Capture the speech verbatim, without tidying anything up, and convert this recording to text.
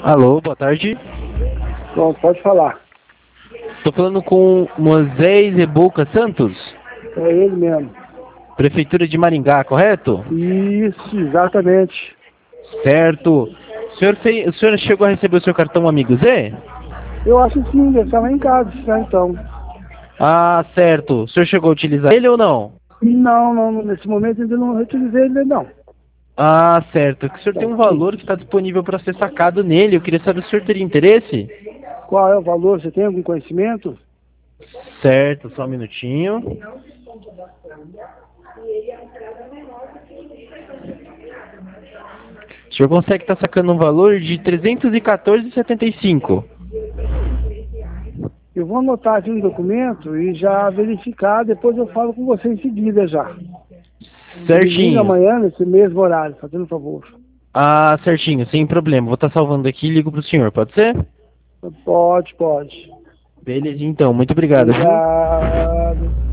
Alô, boa tarde. Pronto, pode falar. Estou falando com Moisés Rebuca Santos, É ele mesmo. Prefeitura de Maringá, correto? Isso, exatamente. Certo. O senhor, fez, o senhor chegou a receber o seu cartão Amigo Z? Eu acho que sim, deve estar lá em casa, já então. Ah, certo. O senhor chegou a utilizar ele ou não? Não, não, nesse momento ainda não utilizei ele, não. Ah, certo. O senhor tem um valor que está disponível para ser sacado nele. Eu queria saber se o senhor teria interesse? Qual é o valor? Você tem algum conhecimento? Certo, só um minutinho. O senhor consegue estar sacando um valor de trezentos e quatorze reais e setenta e cinco centavos. Eu vou anotar aqui no documento e já verificar, depois eu falo com você em seguida já. Me liga Certinho. amanhã nesse mesmo horário, fazendo favor. Ah, certinho, sem problema. Vou estar salvando aqui e ligo pro senhor, pode ser? Pode, pode. Beleza, então. Muito obrigado, viu? Obrigado.